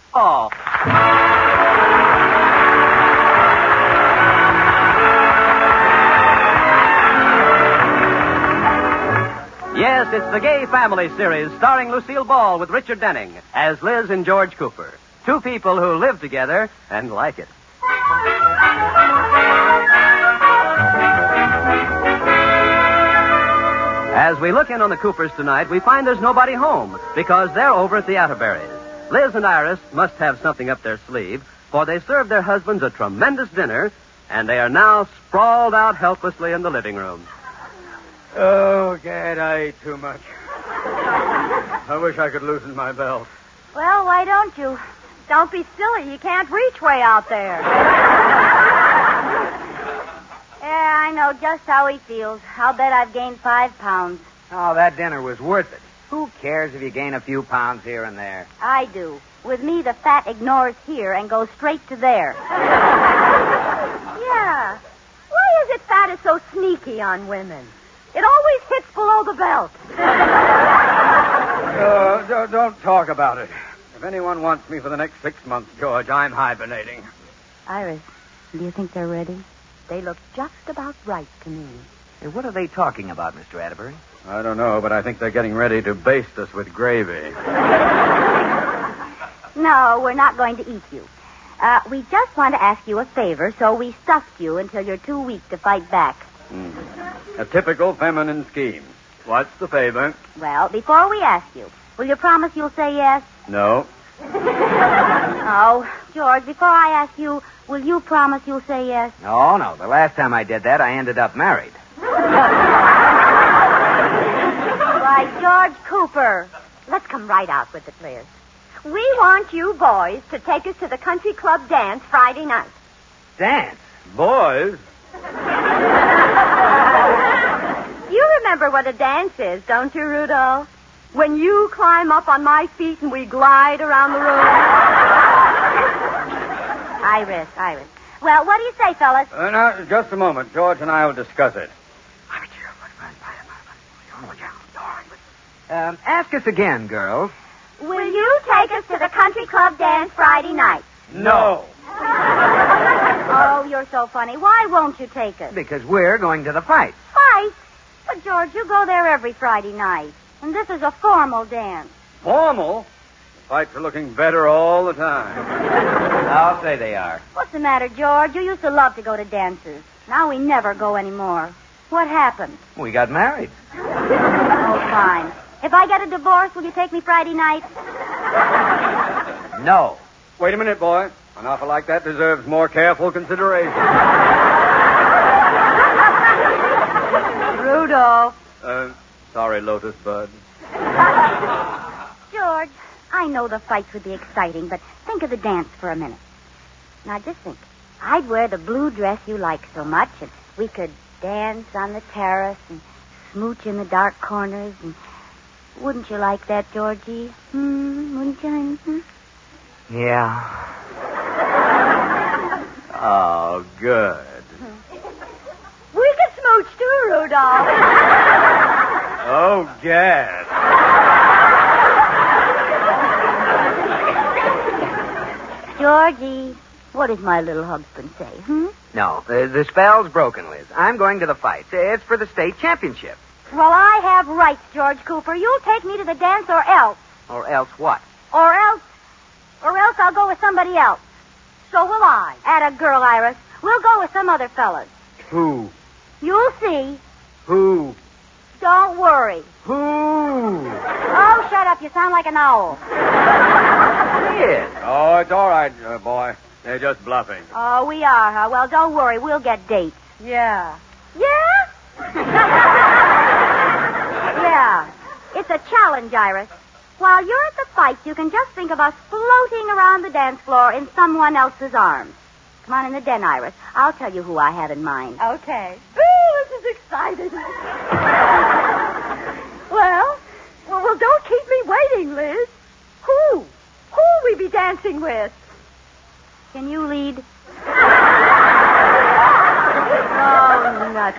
Oh. Yes, it's the Gay Family series starring Lucille Ball with Richard Denning as Liz and George Cooper. Two people who live together and like it. As we look in on the Coopers tonight, we find there's nobody home because they're over at the Atterberries. Liz and Iris must have something up their sleeve, for they served their husbands a tremendous dinner, and they are now sprawled out helplessly in the living room. Oh, Gad, I ate too much. I wish I could loosen my belt. Well, why don't you? Don't be silly. You can't reach way out there. Yeah, I know just how he feels. I'll bet I've gained 5 pounds. Oh, that dinner was worth it. Who cares if you gain a few pounds here and there? I do. With me, the fat ignores here and goes straight to there. Yeah. Why is it fat is so sneaky on women? It always hits below the belt. Don't talk about it. If anyone wants me for the next 6 months, George, I'm hibernating. Iris, do you think they're ready? They look just about right to me. Hey, what are they talking about, Mr. Atterbury? I don't know, but I think they're getting ready to baste us with gravy. No, we're not going to eat you. We just want to ask you a favor, so we stuffed you until you're too weak to fight back. A typical feminine scheme. What's the favor? Well, before we ask you, will you promise you'll say yes? No. Oh, George, before I ask you, will you promise you'll say yes? No. The last time I did that, I ended up married. Why, George Cooper. Let's come right out with it, Liz. We want you boys to take us to the country club dance Friday night. Dance? Boys? You remember what a dance is, don't you, Rudolph? When you climb up on my feet and we glide around the room. Iris. Well, what do you say, fellas? Now, just a moment. George and I will discuss it. Ask us again, girls. Will you take us to the country club dance Friday night? No. Oh, you're so funny. Why won't you take us? Because we're going to the fight. Fight? But, George, you go there every Friday night. And this is a formal dance. Formal? The fights are looking better all the time. I'll say they are. What's the matter, George? You used to love to go to dances. Now we never go anymore. What happened? We got married. Oh, fine. If I get a divorce, will you take me Friday night? No. Wait a minute, boy. An offer like that deserves more careful consideration. Rudolph. Sorry, Lotus Bud. George, I know the fights would be exciting, but think of the dance for a minute. Now, just think. I'd wear the blue dress you like so much, and we could dance on the terrace and smooch in the dark corners. And wouldn't you like that, Georgie? Wouldn't you? Yeah. Oh, good. We could smooch too, Rudolph. Oh, Gad. Georgie, what does my little husband say, No, the spell's broken, Liz. I'm going to the fight. It's for the state championship. Well, I have rights, George Cooper. You'll take me to the dance or else. Or else what? Or else I'll go with somebody else. So will I. Atta girl, Iris. We'll go with some other fellas. Who? You'll see. Who? Don't worry. Who? Oh, shut up. You sound like an owl. Liz. Oh, it's all right, boy. They're just bluffing. Oh, we are, huh? Well, don't worry. We'll get dates. Yeah. Yeah? Yeah. It's a challenge, Iris. While you're at the fight, you can just think of us floating around the dance floor in someone else's arms. Come on in the den, Iris. I'll tell you who I have in mind. Okay. Ooh, this is exciting. Well, don't keep me waiting, Liz. Who'll we be dancing with? Can you lead? Oh, nuts.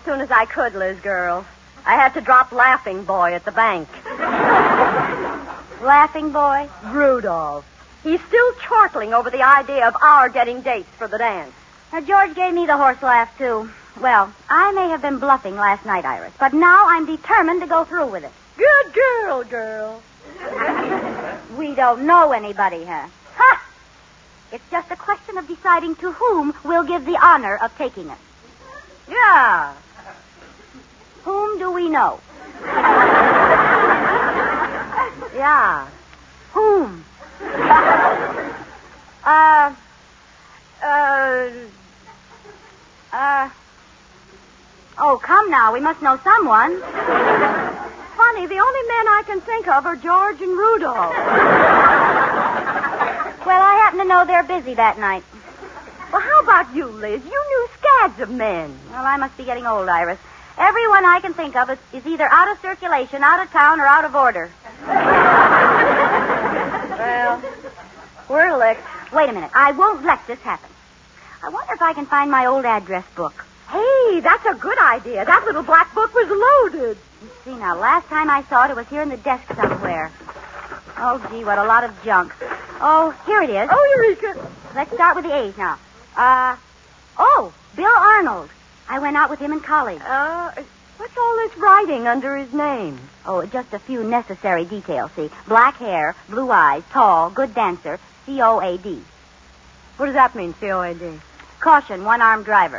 soon as I could, Liz girl. I had to drop Laughing Boy at the bank. Laughing Boy? Rudolph. He's still chortling over the idea of our getting dates for the dance. Now, George gave me the horse laugh, too. Well, I may have been bluffing last night, Iris, but now I'm determined to go through with it. Good girl. We don't know anybody, huh? Ha! It's just a question of deciding to whom we'll give the honor of taking us. Yeah. Whom do we know? Yeah. Whom? Oh, come now. We must know someone. Funny, the only men I can think of are George and Rudolph. Well, I happen to know they're busy that night. Well, how about you, Liz? You knew scads of men. Well, I must be getting old, Iris. Everyone I can think of is either out of circulation, out of town, or out of order. Well, we're licked. Wait a minute. I won't let this happen. I wonder if I can find my old address book. Hey, that's a good idea. That little black book was loaded. You see, now, last time I saw it was here in the desk somewhere. Oh, gee, what a lot of junk. Oh, here it is. Oh, Eureka. Let's start with the A's now. Bill Arnold. I went out with him in college. What's all this writing under his name? Oh, just a few necessary details, see. Black hair, blue eyes, tall, good dancer, COAD. What does that mean, COAD? Caution, one-armed driver.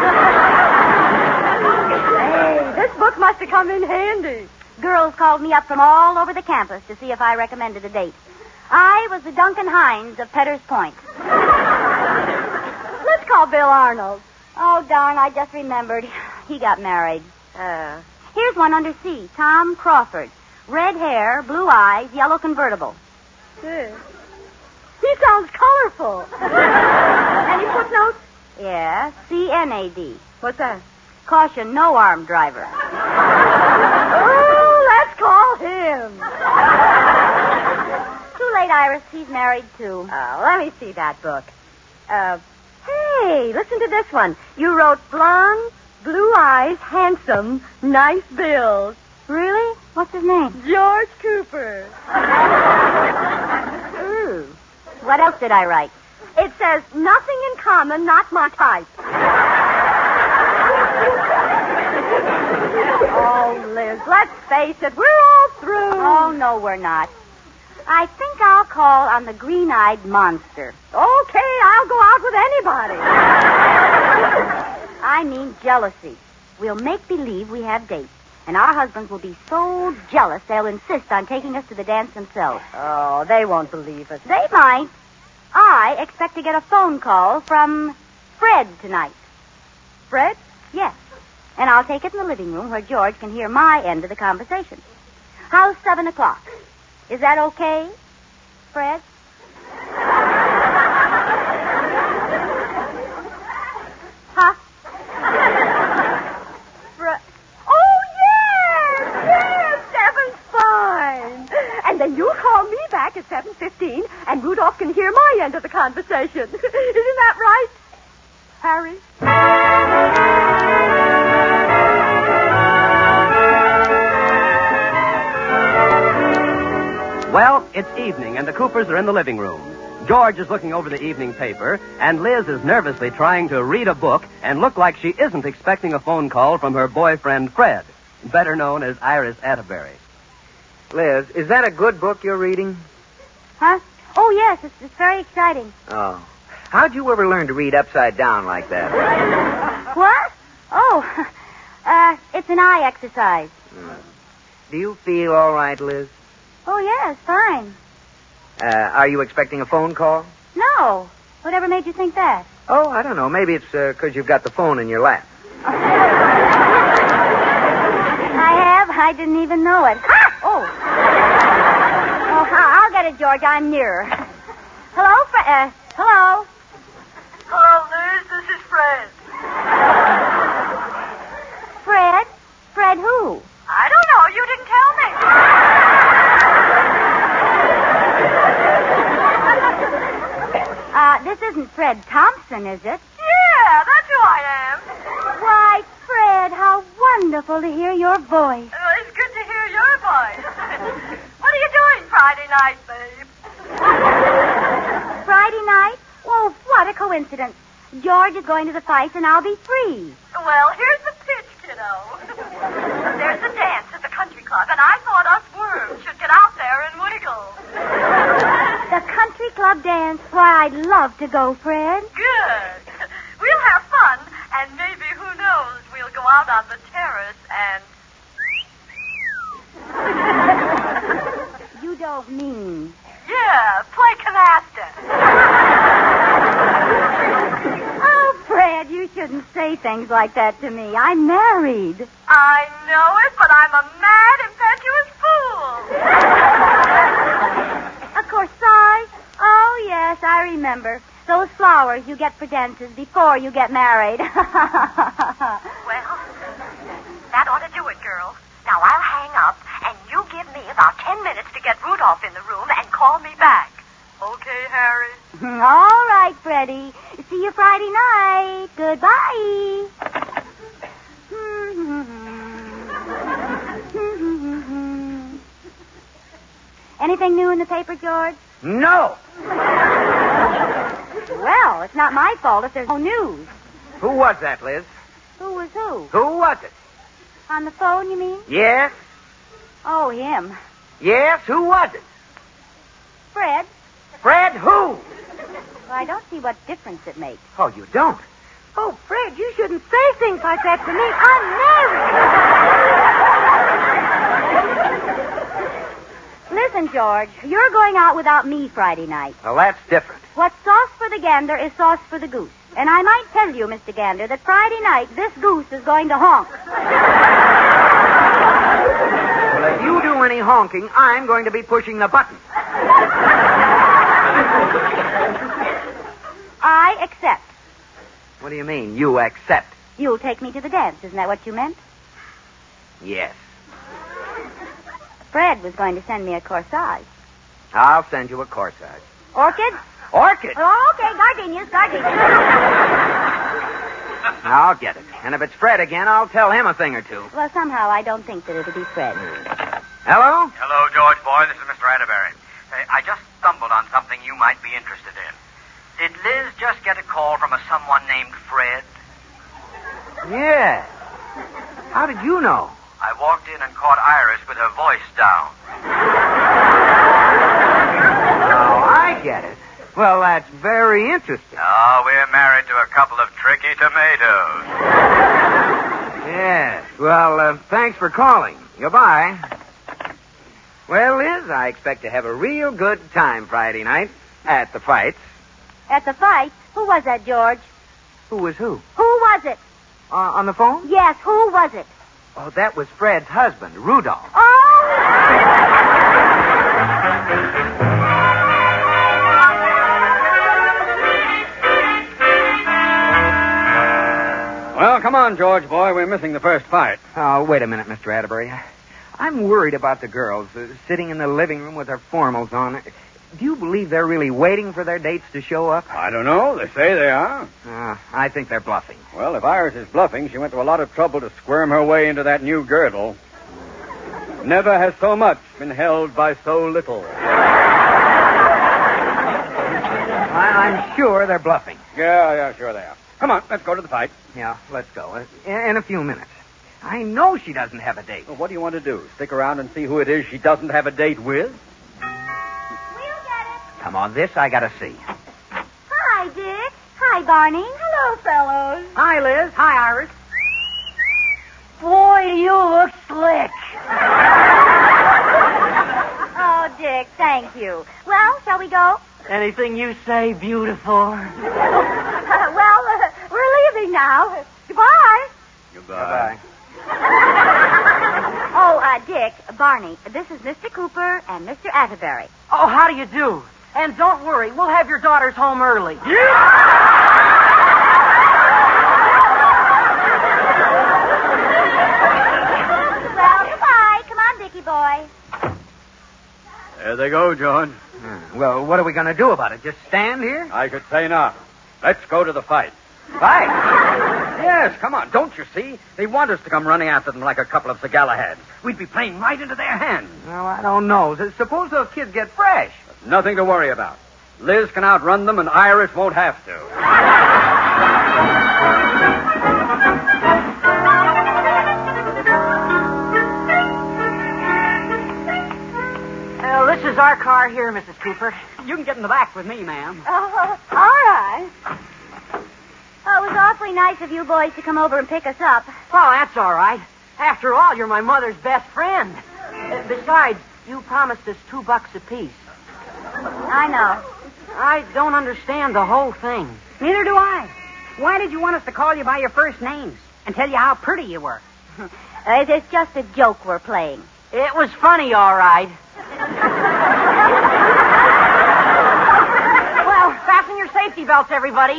Hey, this book must have come in handy. Girls called me up from all over the campus to see if I recommended a date. I was the Duncan Hines of Petter's Point. Let's call Bill Arnold. Oh, darn, I just remembered. He got married. Here's one under C. Tom Crawford. Red hair, blue eyes, yellow convertible. He sounds colorful. Any footnotes? Yeah, CNAD. What's that? Caution, no armed driver. Oh, let's call him. Too late, Iris. He's married, too. Oh, let me see that book. Hey, listen to this one. You wrote blonde, blue eyes, handsome, nice build. Really? What's his name? George Cooper. Ooh. What else did I write? It says, nothing in common, not my type. Oh, Liz, let's face it, we're all through. Oh, no, we're not. I think I'll call on the green-eyed monster. Okay, I'll go out with anybody. I mean jealousy. We'll make believe we have dates, and our husbands will be so jealous they'll insist on taking us to the dance themselves. Oh, they won't believe us. They might. I expect to get a phone call from Fred tonight. Fred? Yes. And I'll take it in the living room where George can hear my end of the conversation. How's 7 o'clock? Is that okay, Fred? Huh? Oh, yes, 7's fine. And then you'll call me back at 7:15, and Rudolph can hear my end of the conversation. Isn't that right, Harry? Well, it's evening, and the Coopers are in the living room. George is looking over the evening paper, and Liz is nervously trying to read a book and look like she isn't expecting a phone call from her boyfriend, Fred, better known as Iris Atterbury. Liz, is that a good book you're reading? Huh? Oh, yes, it's very exciting. Oh. How'd you ever learn to read upside down like that? What? Oh, it's an eye exercise. Do you feel all right, Liz? Oh, yes, fine. Are you expecting a phone call? No. Whatever made you think that? Oh, I don't know. Maybe it's because you've got the phone in your lap. I have. I didn't even know it. Ah! Oh. I'll get it, George. I'm nearer. Hello, hello? Hello, Liz. This is Fred. Fred? Fred who? I don't know. You didn't tell me. This isn't Fred Thompson, is it? Yeah, that's who I am. Why, Fred, how wonderful to hear your voice. Well, it's good to hear your voice. What are you doing Friday night, babe? Friday night? Oh, what a coincidence. George is going to the fights and I'll be free. Well, here's the pitch, kiddo. There's a dance at the country club, and I thought us worms should get out there and wiggle. The country club dance? Why, I'd love to go, Fred. Good. We'll have fun, and maybe, who knows, we'll go out on the terrace and... You don't mean... Yeah, play canasta. Oh, Fred, you shouldn't say things like that to me. I'm married. I know it, but I'm a mad, impetuous fool. A corsage? Oh, yes, I remember. Those flowers you get for dances before you get married. Well, that ought to do it, girl. Now, I'll hang up, and you give me about 10 minutes to get Rudolph in the room and call me back. Okay, Harry? All right, Freddie. See you Friday night. Goodbye. Anything new in the paper, George? No. Well, it's not my fault if there's no news. Who was that, Liz? Who was who? Who was it? On the phone, you mean? Yes? Oh, him. Yes, who was it? Fred? Fred who? Well, I don't see what difference it makes. Oh, you don't? Oh, Fred, you shouldn't say things like that to me. I'm married. Listen, George, you're going out without me Friday night. Well, that's different. What's sauce for the gander is sauce for the goose. And I might tell you, Mr. Gander, that Friday night this goose is going to honk. Well, if you do any honking, I'm going to be pushing the button. I accept. What do you mean, you accept? You'll take me to the dance. Isn't that what you meant? Yes. Fred was going to send me a corsage. I'll send you a corsage. Orchids? Orchid? Oh, okay, gardenias. I'll get it. And if it's Fred again, I'll tell him a thing or two. Well, somehow I don't think that it'll be Fred. Hello? Hello, George boy. This is Mr. Atterbury. I just stumbled on something you might be interested in. Did Liz just get a call from someone named Fred? Yeah. How did you know? I walked in and caught Iris with her voice down. Oh, I get it. Well, that's very interesting. Oh, we're married to a couple of tricky tomatoes. Yes. Well, thanks for calling. Goodbye. Well, Liz, I expect to have a real good time Friday night at the fights. At the fight? Who was that, George? Who was who? Who was it? On the phone? Yes, who was it? Oh, that was Fred's husband, Rudolph. Oh! Well, come on, George boy. We're missing the first fight. Oh, wait a minute, Mr. Atterbury. I'm worried about the girls sitting in the living room with their formals on. Do you believe they're really waiting for their dates to show up? I don't know. They say they are. I think they're bluffing. Well, if Iris is bluffing, she went to a lot of trouble to squirm her way into that new girdle. Never has so much been held by so little. I'm sure they're bluffing. Yeah, sure they are. Come on, let's go to the fight. Yeah, let's go. In a few minutes. I know she doesn't have a date. Well, what do you want to do? Stick around and see who it is she doesn't have a date with? Come on, this I gotta see. Hi, Dick. Hi, Barney. Hello, fellows. Hi, Liz. Hi, Iris. Boy, do you look slick. Oh, Dick, thank you. Well, shall we go? Anything you say, beautiful. We're leaving now. Goodbye. Goodbye. Oh, Dick, Barney, this is Mr. Cooper and Mr. Atterbury. Oh, how do you do? And don't worry, we'll have your daughters home early. Well, goodbye. Come on, Dickie boy. There they go, George. Well, what are we going to do about it? Just stand here? I should say not. Let's go to the fight. Fight? Yes, come on. Don't you see? They want us to come running after them like a couple of Galahads. We'd be playing right into their hands. Well, I don't know. Suppose those kids get fresh. Nothing to worry about. Liz can outrun them, and Iris won't have to. This is our car here, Mrs. Cooper. You can get in the back with me, ma'am. All right. Oh, it was awfully nice of you boys to come over and pick us up. Well, that's all right. After all, you're my mother's best friend. Besides, you promised us $2 apiece. I know. I don't understand the whole thing. Neither do I. Why did you want us to call you by your first names and tell you how pretty you were? It's just a joke we're playing. It was funny, all right. Well, fasten your safety belts, everybody.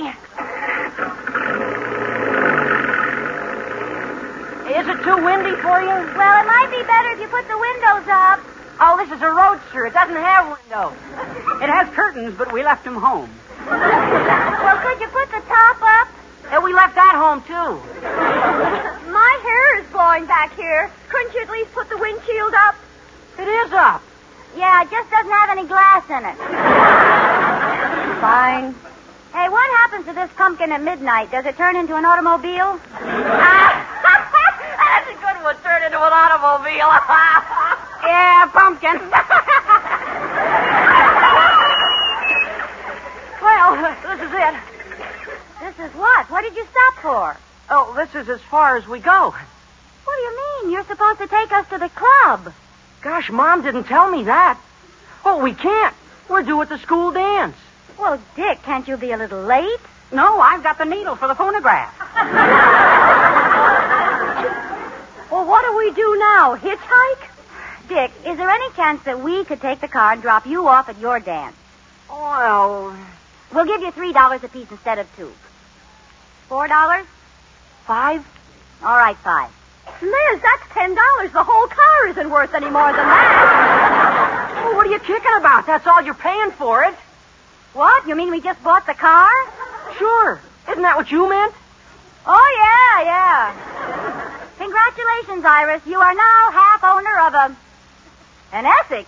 Is it too windy for you? Well, it might be better if you put the windows up. Oh, this is a roadster. It doesn't have windows. It has curtains, but we left them home. Well, could you put the top up? And we left that home, too. My hair is blowing back here. Couldn't you at least put the windshield up? It is up. Yeah, it just doesn't have any glass in it. Fine. Hey, what happens to this pumpkin at midnight? Does it turn into an automobile? That's a good one. Turn into an automobile. Yeah, pumpkin. Well, this is it. This is what? What did you stop for? Oh, this is as far as we go. What do you mean? You're supposed to take us to the club. Gosh, Mom didn't tell me that. Oh, we can't. We're due at the school dance. Well, Dick, can't you be a little late? No, I've got the needle for the phonograph. Well, what do we do now? Hitchhike? Dick, is there any chance that we could take the car and drop you off at your dance? Well, We'll give you $3 apiece instead of $2. $4? 5? All right, 5. Liz, that's $10. The whole car isn't worth any more than that. Well, what are you kicking about? That's all you're paying for it. What? You mean we just bought the car? Sure. Isn't that what you meant? Oh, yeah. Congratulations, Iris. You are now half owner of an Essex.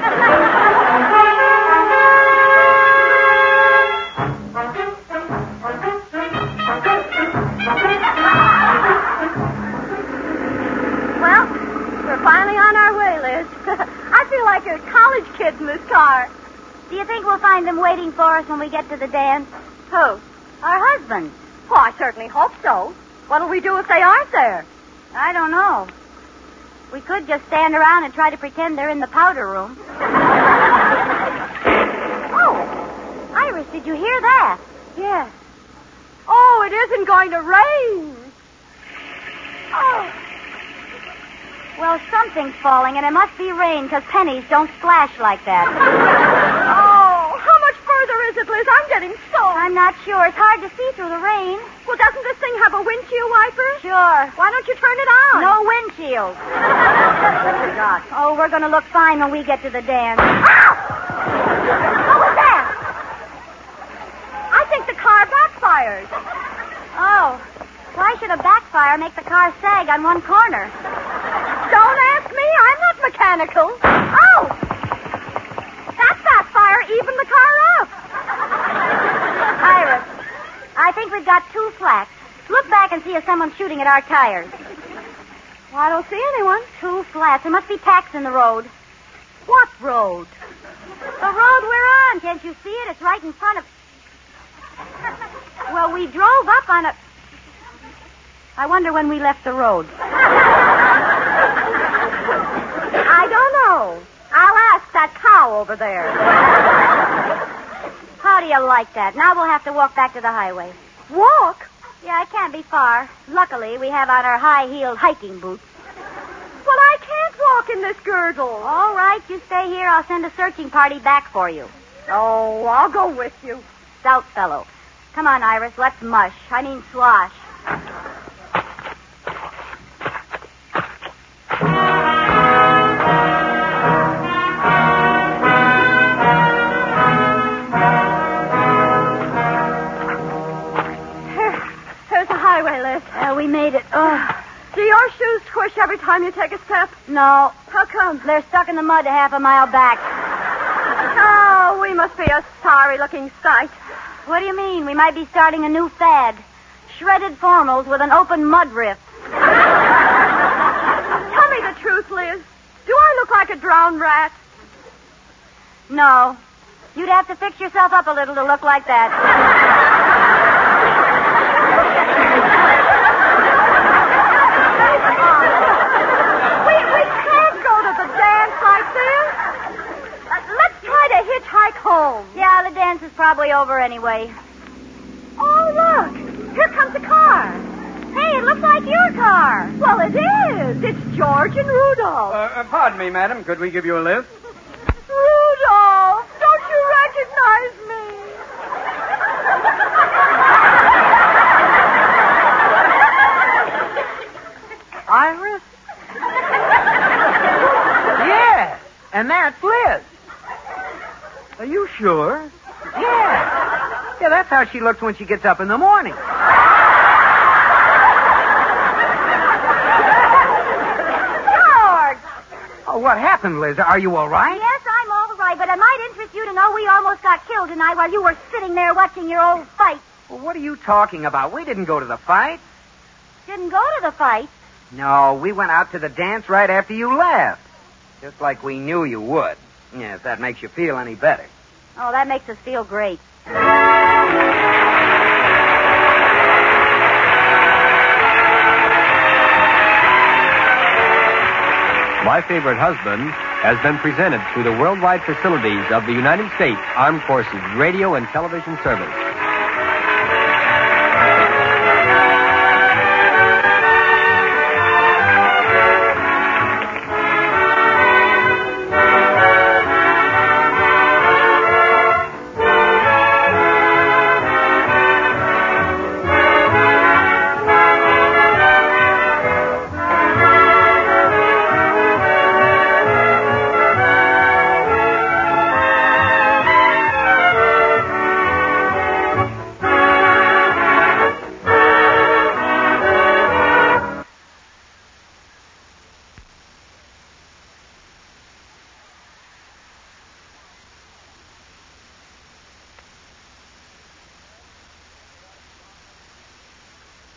Well, we're finally on our way, Liz. I feel like a college kid in this car. Do you think we'll find them waiting for us when we get to the dance? Who? Our husbands. Oh, I certainly hope so. What'll we do if they aren't there? I don't know. We could just stand around and try to pretend they're in the powder room. Oh, Iris, did you hear that? Yes. Oh, it isn't going to rain. Oh. Well, something's falling, and it must be rain, because pennies don't splash like that. Oh, how much further is it, Liz? I'm getting soaked. I'm not sure. It's hard to see through the rain. Well, doesn't this thing have a windshield wiper? Sure. Why don't you turn it on? No windshield. Oh, we're going to look fine when we get to the dance. Ow! What was that? I think the car backfired. Oh, why should a backfire make the car sag on one corner? Don't ask me. I'm not mechanical. Oh! That backfire evened the car up. Iris, I think we've got 2 flats. Look back and see if someone's shooting at our tires. Well, I don't see anyone. 2 flats. There must be tacks in the road. What road? The road we're on. Can't you see it? It's right in front of... Well, we drove up on a... I wonder when we left the road. I don't know. I'll ask that cow over there. How do you like that? Now we'll have to walk back to the highway. Walk? Yeah, it can't be far. Luckily, we have on our high-heeled hiking boots. Well, I can't walk in this girdle. All right, you stay here. I'll send a searching party back for you. Oh, I'll go with you. Stout fellow. Come on, Iris. Let's mush. I mean slosh. There's the highway, Liz. time you take a step? No. How come? They're stuck in the mud half a mile back. Oh, we must be a sorry-looking sight. What do you mean? We might be starting a new fad. Shredded formals with an open mud rift. Tell me the truth, Liz. Do I look like a drowned rat? No. You'd have to fix yourself up a little to look like that. We can't go to the dance like this. Let's try to hitchhike home. Yeah, the dance is probably over anyway. Oh, look. Here comes a car. Hey, it looks like your car. Well, it is. It's George and Rudolph. Pardon me, madam. Could we give you a lift? Rudolph, don't you recognize me? Iris? Yes, and that's Liz. Are you sure? Yeah. Yeah, that's how she looks when she gets up in the morning. George! Oh, what happened, Liz? Are you all right? Yes, I'm all right, but it might interest you to know we almost got killed tonight while you were sitting there watching your old fight. Well, what are you talking about? We didn't go to the fight. Didn't go to the fight. No, we went out to the dance right after you left. Just like we knew you would. Yeah, if that makes you feel any better. Oh, that makes us feel great. My Favorite Husband has been presented through the worldwide facilities of the United States Armed Forces Radio and Television Service.